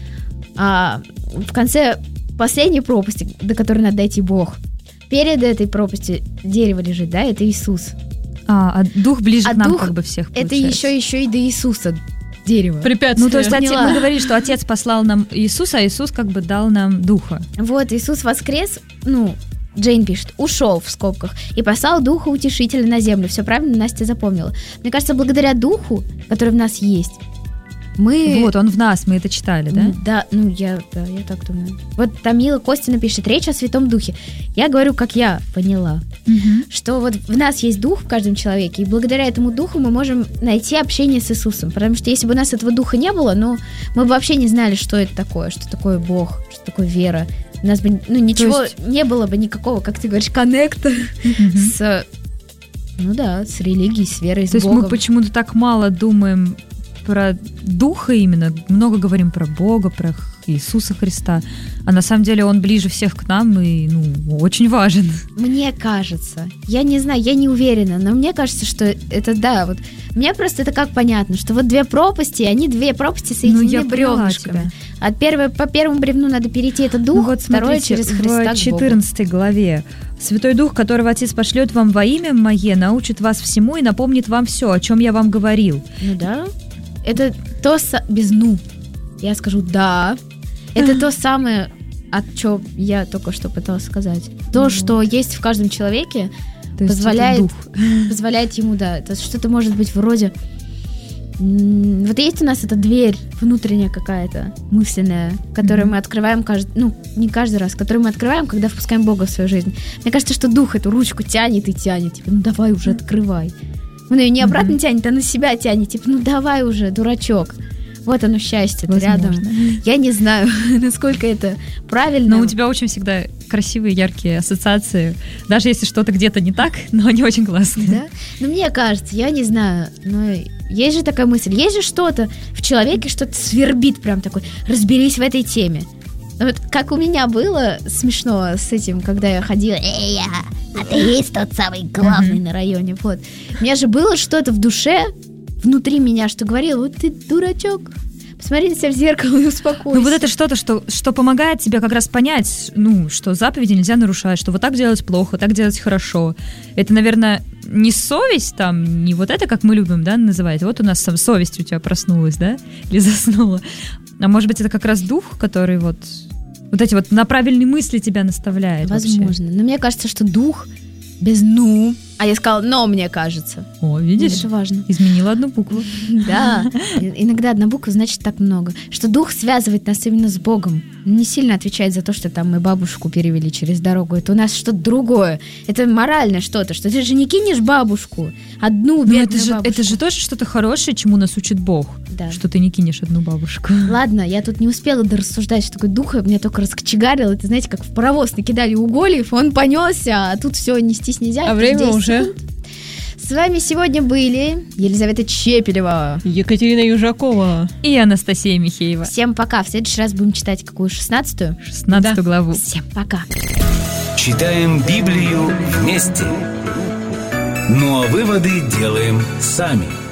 В конце последней пропасти, до которой надо дойти Бог. Перед этой пропастью дерево лежит, да, это Иисус. А Дух ближе к нам как бы всех, получается. Это еще и до Иисуса дерево. Препятствие. То есть мы говорили, что Отец послал нам Иисуса, а Иисус как бы дал нам Духа. Вот, Иисус воскрес, Джейн пишет, ушел в скобках и послал Духа Утешителя на землю. Все правильно Настя запомнила. Мне кажется, благодаря Духу, который в нас есть, Вот, он в нас, мы это читали, да? Да, я так думаю. Вот Тамила Костина пишет, речь о Святом Духе. Я говорю, как я поняла, что вот в нас есть Дух в каждом человеке, и благодаря этому Духу мы можем найти общение с Иисусом. Потому что если бы у нас этого Духа не было, мы бы вообще не знали, что это такое, что такое Бог, что такое вера. У нас бы ничего не было бы никакого, как ты говоришь, коннекта с религией, с верой, с Богом. То есть мы почему-то так мало думаем про Духа именно, много говорим про Бога, про Иисуса Христа, а на самом деле Он ближе всех к нам и, очень важен. Мне кажется, я не знаю, я не уверена, но мне кажется, что это, мне просто это как понятно, что вот две пропасти соединены бревнышками. По первому бревну надо перейти, это Дух, второе через Христа в 14 главе. Святой Дух, которого Отец пошлет вам во имя Мое, научит вас всему и напомнит вам все, о чем я вам говорил. Это то без я скажу да. Это то самое, о чем я только что пыталась сказать. То, что есть в каждом человеке, позволяет ему, это что-то может быть вроде. Вот есть у нас эта дверь внутренняя какая-то, мысленная, которую мы открываем не каждый раз, которую мы открываем, когда впускаем Бога в свою жизнь. Мне кажется, что Дух эту ручку тянет и тянет, давай уже открывай. Он ее не обратно тянет, а на себя тянет, давай уже, дурачок. Вот оно счастье, рядом. Я не знаю, насколько это правильно. Но у тебя очень всегда красивые, яркие ассоциации. Даже если что-то где-то не так, но они очень классные. Да? Мне кажется, я не знаю, но есть же такая мысль, есть же что-то в человеке, что-то свербит прям такой, разберись в этой теме. Вот как у меня было смешно с этим, когда я ходила, а ты есть тот самый главный на районе, вот. У меня же было что-то в душе, внутри меня, что говорило, вот ты дурачок, Посмотри на себя в зеркало и успокойся. Ну вот это что-то, что помогает тебе как раз понять, что заповеди нельзя нарушать, что вот так делать плохо, так делать хорошо. Это, наверное, не совесть там, не вот это, как мы любим, да, называть. Вот у нас совесть у тебя проснулась, да, или заснула. А может быть, это как раз дух, который вот эти вот на правильные мысли тебя наставляет. Возможно. Вообще. Но мне кажется, что дух без «ну». А я сказала «но», мне кажется. О, видишь? Это важно. Изменила одну букву. Да. Иногда одна буква значит так много. Что дух связывает нас именно с Богом. Не сильно отвечает за то, что там мы бабушку перевели через дорогу. Это у нас что-то другое. Это моральное что-то. Что ты же не кинешь бабушку. Одну бедную бабушку. Это же тоже что-то хорошее, чему нас учит Бог. Да. Что ты не кинешь одну бабушку. Ладно, я тут не успела дорассуждать, что такое дух, меня только раскочегарило. Это, знаете, как в паровоз накидали угольев, он понесся, а тут все нестись нельзя. А время уже. С вами сегодня были Елизавета Чепелева, Екатерина Южакова И Анастасия Михеева. Всем пока. В следующий раз будем читать какую? 16-ю? 16 главу. Всем пока. Читаем Библию вместе. Ну а выводы делаем сами.